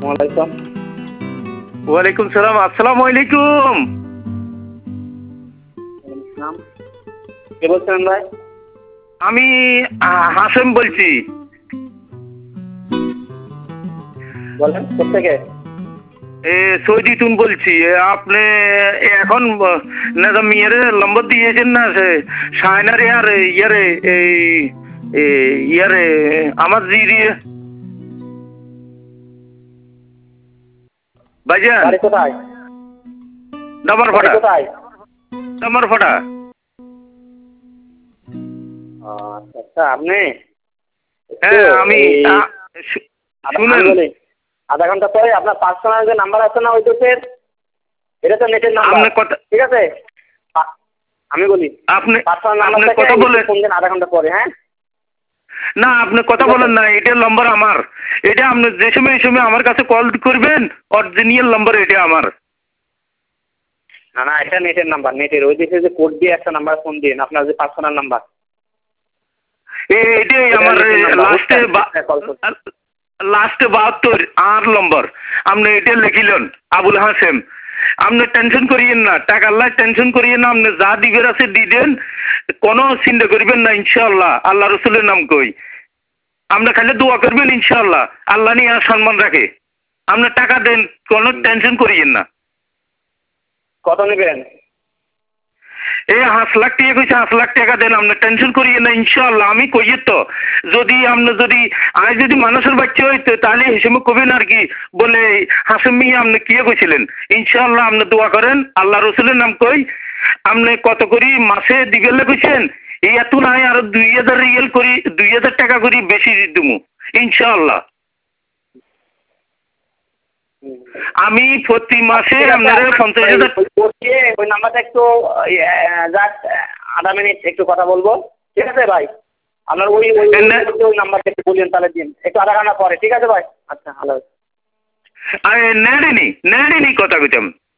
আলাইকুম। ওয়ালাইকুম সালাম। আসসালামু আলাইকুম। নাম কে বলছেন ভাই? আমি হাসেম বলছি। বলেন কোথেকে? সৌদি তুন বলছি। আপনি এখন না মেয়ের নম্বর দিয়েছেন না সে শায়নার ইয়ারে এই ইয়ারে আমার জিরি ভাইজান বাড়ি কোথায়? ডামার বাড়ি ফাটা কোথায়? ডামার ফাটা। আচ্ছা আচ্ছা, আপনি হ্যাঁ আমি শুনেন। বলি আধা ঘন্টা পরে আপনার পার্সোনাল যে নাম্বার আছে না ওই দেশের, এটা তো নেটের নাম্বার, আপনি কথা ঠিক আছে? আমি বলি আপনি পার্সোনাল আপনি নাম্বার কথা থেকে বলেন ফোন দেন আধা ঘন্টা পরে। হ্যাঁ না, আপনি কথা ঠিক আছে। বলেন না, এটার নম্বর আমার। এটা আপনি যে সময় এই সময় আমার কাছে কল করবেন, অরিজিনাল নম্বর এটা আমার। না না, এটা নেটের নাম্বার, নেটের ওই দেশে যে কোড দিয়ে একটা নাম্বার ফোন দিন, আপনার যে পার্সোনাল নাম্বার এটাই আমার লাস্টে 72 আর নম্বর। আপনি এটা লিখিলেন আবুল হাসেম। আপনি টেনশন করিয়েন না, টাকা আল্লাহ টেনশন করিয়েন না। আপনি যা দিবের আছে দিবেন, কোনো চিন্তা করবেন না ইনশাআল্লাহ। আল্লাহ রসুলের নাম কই, আপনি খালি দোয়া করবেন ইনশাআল্লাহ। আল্লাহ নিয়ে আর সম্মান রাখে। আপনি টাকা দেন, কোনো টেনশন করিয়েন না। কত নেবেন? 5 লাখ টাকা কইছে, 5 লাখ টাকা দেন। আপনি টেনশন করিয়েন না ইনশাআল্লাহ। আমি কইয়ে তো যদি আপনি যদি আজ যদি মানুষের বাচ্চা হইতো তাহলে হিসেবে কবেন আর কি বলে হাসেম মিয়া আপনি কি কইছিলেন। ইনশাআল্লাহ আপনি দোয়া করেন, আল্লাহ রসুলের নাম কই। আপনি কত করি মাসে দিবেলে কইছেন, এই এত নাই আর 2000 রিয়াল করি, 2000 টাকা করি বেশি দিমু ইনশাআল্লাহ। আমি প্রতি মাসে আপনার 50,000। ওই নাম্বারটা একটু জাস্ট আধা মিনিট একটু কথা বলবো, ঠিক আছে ভাই? আপনার ওই ওই ওই নাম্বারটা একটু বললেন, তাহলে দিন একটু আধা ঘন্টা পরে, ঠিক আছে ভাই? আচ্ছা, হ্যালো। নেড়িনি কথা কইতাম।